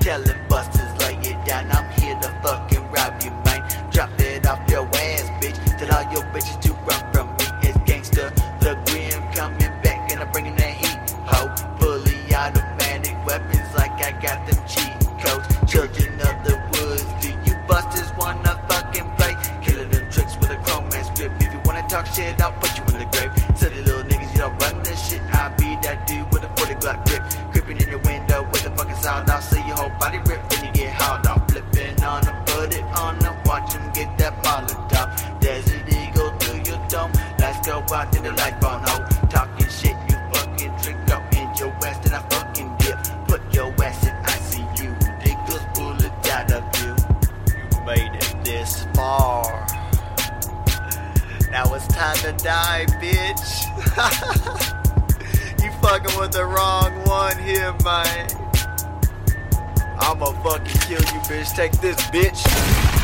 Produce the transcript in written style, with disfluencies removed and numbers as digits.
Telling busters lay it down, I'm here to fucking rob you, man. Drop it off your ass, bitch. Tell all your bitches to run from me. It's gangsta, the grim coming back and I'm bringing that heat, ho. Fully automatic weapons like I got them cheat codes. Children of the woods, do you busters wanna fucking play? Killing them tricks with a chrome man script. If you wanna talk shit, I'll put you in the grave. Silly little niggas, you don't run this shit. I be that dude with a 40 Glock grip. Creeping in your window with a fucking sound. I'll see your whole body rip when you get hauled off. Flipping on them, put it on them, watch them get that Molotov. Desert Eagle through your dome. Let's go out to the light phone, ho. Talking shit, you fucking drink up in your ass, then I fucking dip. Put your ass in ICU. Dig those bullets out of you. You made it this far. Now it's time to die, bitch. You fucking with the wrong one here, man. I'ma fucking kill you, bitch. Take this, bitch.